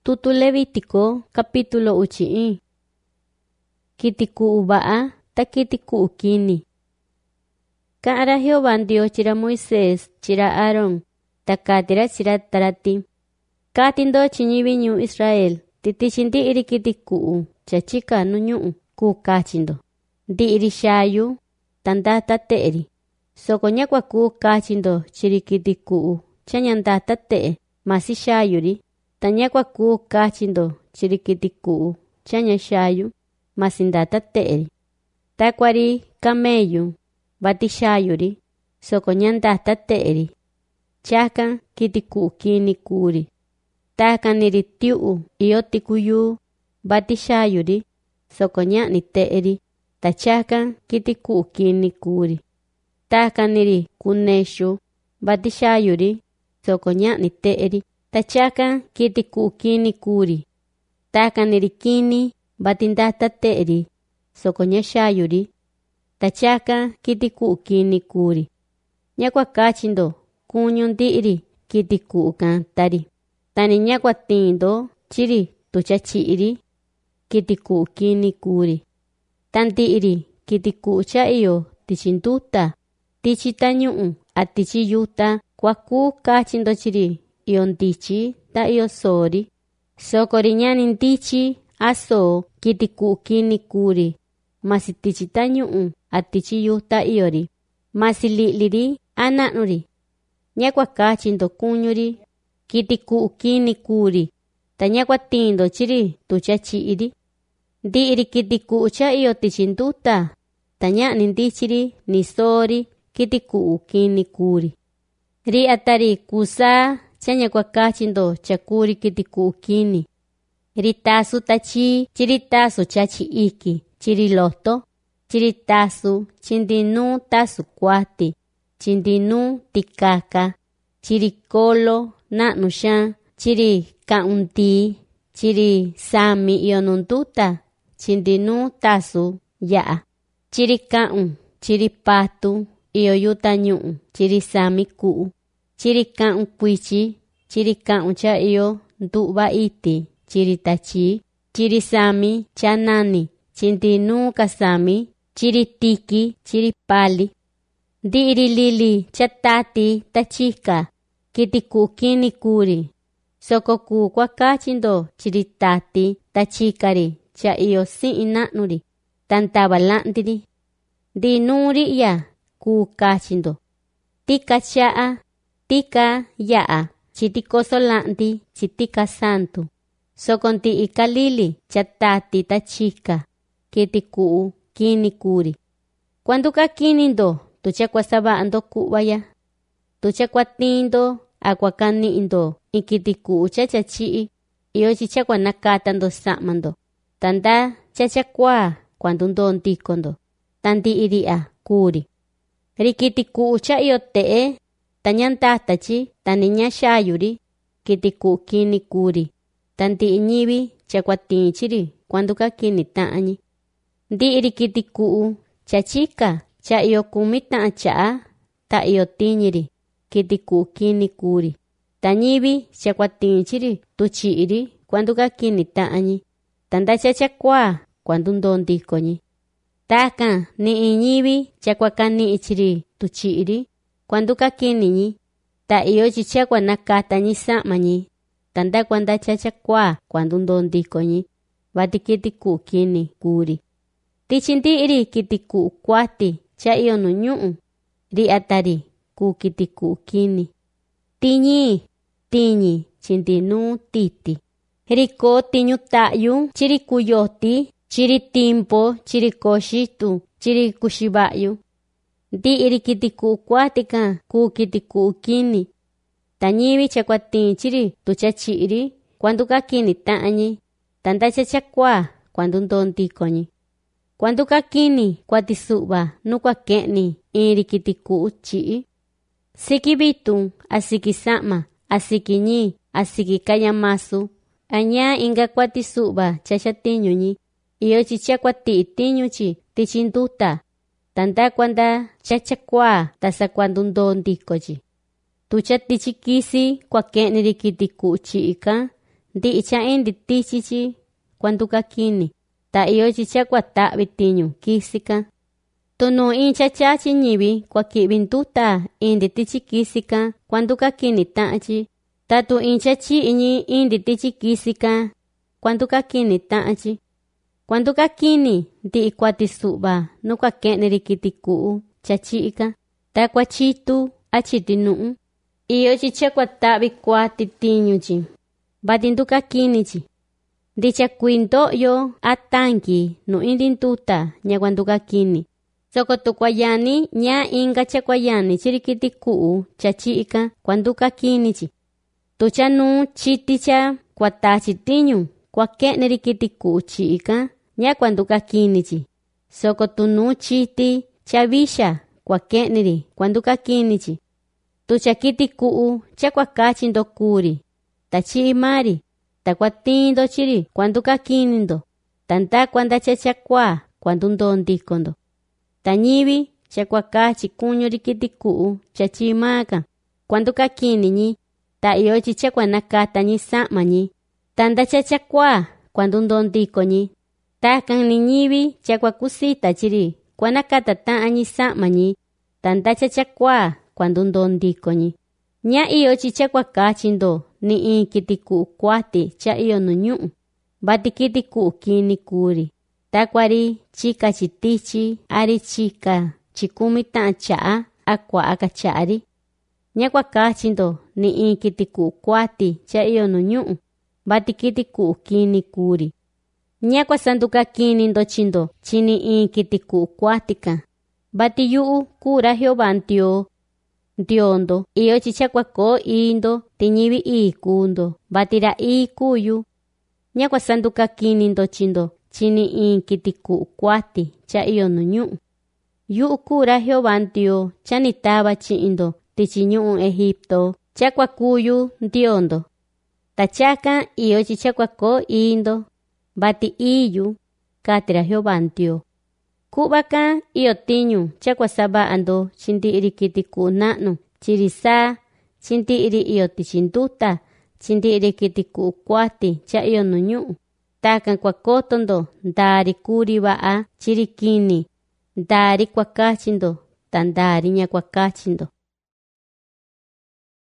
Tutu Levítico capítulo 8. Kitiku ba'a ta kitiku kini. Ka'ara Jehová Dios chira Moisés chira Aarón takatira chira tarati. Katindo chiñibi ñu Israel titichindi iri kitiku chachika nuñu ku kachindo. Di iri shayu tanda tate'eri. Sokonya kwa ku kachindo chiri kitiku chanyanda tate'e masi shayuri. Tanya kwa ku kachindo chiri kitiku chanya shayu masinda tate'eri. Takwari kameyu bati shayuri sokonyanda tate'eri. Chaka kitiku kini kuri. Takaniri tiu iyo tikuyu bati shayuri sokonya ni te'eri. Tachaka kitiku kini kuri. Takaniri kuneshu bati shayuri sokonya ni te'eri. Tachaka kitiku kini kuri. Takaniri kini batinda tate'eri sokonya shayuri. Tachaka kitiku kini kuri. Nyakwa kachindo kunyo ndi'iri kitiku kantari. Tani nyakwa tindo chiri tuchachiri kitiku kini kuri. Tandi'iri kitiku cha iyo tichinduta tichitanyu'u atichiyuta kwa ku kachindo chiri iyo ndichi ta iyo sori. Sokori nyani ndichi aso kitiku kini kuri. Masi tichitanyu'u atichiyuta iyori. Masi li'liri ana'nuri. Nyakwa kachindo kunyuri kitiku kini kuri. Ta nyakwa tindo chiri tuchachiri. Ndi'iri kitiku cha iyo tichinduta. Ta nyani ndichiri ni sori kitiku kini kuri. Ri atari kusa chanya kwa kachindo chakuri kitiku kini. Ritasu tachi chiritasu chachi iki chiriloto. Chiritasu chindinu tasu kwati. Chindinu tikaka. Chirikolo na'nusha. Chiri kaundi. Chiri sami iyo nunduta. Chindinu tasu ya'a. Chiri kaun. Chiri patu. Iyo yutanyu'u. Chiri sami ku'u. Chiri kaun kuichi. Chiri kaun cha iyo ndu'ba iti. Chiri tachi. Chiri sami chanani. Chindinu kasami. Chiri tiki. Chiri pali. Ndi'iri lili chatati tachika. Kitiku kini kuri. Sokoku kwa kachindo chiri tati tachikari. Cha iyo si'i na'nuri. Tantaba la'ndiri. Di nuri ya ku kachindo. Tika cha'a. Tika ya'a. Chitikoso la'ndi. Chitika santu. Sokonti ikalili chatati tachika. Kitiku kini kuri. Cuando ka kinindo tuchakwa saba'ando ku'vaya. Tuchakwa tindo akwakani indo ikitiku chachachi'i. Iyo chichakwa nakatando sa'mando. Tanda chachakwa cuando ndo ndikondo. Tandi iri'a kuri. Rikitiku cha iyo te'e. Tanyantatachi taninya shayuri. Kitiku kini kuri. Tanti iñibi chakwa tinchiri cuando ka kini ta'añi. Ndi'iri kitiku chachika cha iyo kumita'a cha'a ta iyo tiñiri. Kitiku kini kuri. Tañibi chakwa tinchiri tuchi'iri cuando ka kini ta'añi. Tanda chachakwa cuando ndo ndikoñi. Taka ni iñibi chakwa kani ichiri tuchi'iri cuando ka kiniñi. Ta iyo chichakwa nakatañi sa'mañi. Tanda cuando chachakwa cuando ndo ndikoñi. Bati kitiku kini kuri. Tichindi'iri kitiku kwati cha iyo nuñu'u. Ri atari ku kitiku kini. Tiñi chindinu titi. Riko tiñu ta'yu chiri kuyoti. Chiri timpo chiri koshitu chiri kushiba'yu. Ndi'iri kitiku kwatika ku kitiku kini. Tañibi chakwa tinchiri tuchachi'iri cuando ka kini ta'añi. Tanda chachakwa cuando ndo ndikoñi. Cuando ka kini kwati su'ba nukwa ke'ni iri kitiku chi'i. Siki bitu asiki sa'ma asiki ñi asiki kayamasu. Aña inga kwati su'ba chachatiñuñi. Iyo chichakwa ti'i tiñuchi tichinduta. Tanda cuando chachakwa tasa cuando ndo ndikochi. Tucha tichikisi kwa ke'niri kitiku chi'ika Ndi cha indi tichichi kuanduka kini. Ta iyo chicha kuatabi tiñu kisika. Tunu incha chachi ñibi kwa kibintuta indi tichi kisika kuanduka kini taachi. Tatu incha chi iñi indi tichi kisika kuanduka kini taachi. Kuanduka kini ndi ikwati suba no kwa keneri kitikuu chachika. Ta kwa chitu achiti nuu. Iyo chicha kuatabi kwati tiñuchi. Batinduka kinichi. Ndicha kuinto yo atanki no indintuta nya kuanduka kini. Soko tukwayani nya inga chakwayani chirikitikuu chachika kuanduka kinichi. Tucha nu chiticha kuatachi tiñu kwa keneri kitikuu chika nya kuanduka kinichi. Soko tunu chiti chavisha kwa keneri kuanduka kinichi. Tucha kitikuu chakwakachi ndokuri. Tachi imari. Takwatindo chiri kuanduka kinindo. Tanta kuanda chachakwa kuandundo ndikondo. Tañibi chakwakachi kuño rikitikuu chachimaka. Kuanduka kiniñi. Ta iyo chichakwanakata ñi samañi. Tanda chachakwa kuandundo ndikoñi. Takan niñibi chakwakusita chiri kuanakata taa ñi samañi. Tanda chachakwa kuandundo ndikoñi. Nya iyo chichakwakachi ndo ni inkitiku kwati cha iyo nuñu. Bati kitiku kini kuri. Takwari chika chitichi ari chika chikumi taan chaa akwa akachari. Nya kwakachi ndo ni inkitiku kwati cha iyo nuñu. Bati kitiku kini kuri. Nya kwa sanduka kini ndo chindo chini inkitiku kwatika. Bati yuu kura hiobantio. Ndiondo, iyo chichakwako indo, tiñibi ikundo, batira ikuyu. Nya kwa sanduka kini ndo chindo, chini inkitiku kwati, cha iyo nuñu. Yu kura hiobantio, chanitaba chindo, tichiñu Egipto, chakwakuyu ndiondo. Tachaka iyo chichakwako indo, bati iyu, katira hiobantio. Kubaka iyo tiñu chakwasaba ando chindiri kitiku nanu chirisa chindiri iyo tichinduta chindiri kitiku kwati cha iyo nuñu. Takan kwakotondo ndari kuri baa chirikini ndari kwakachindo tandari nya kwakachindo.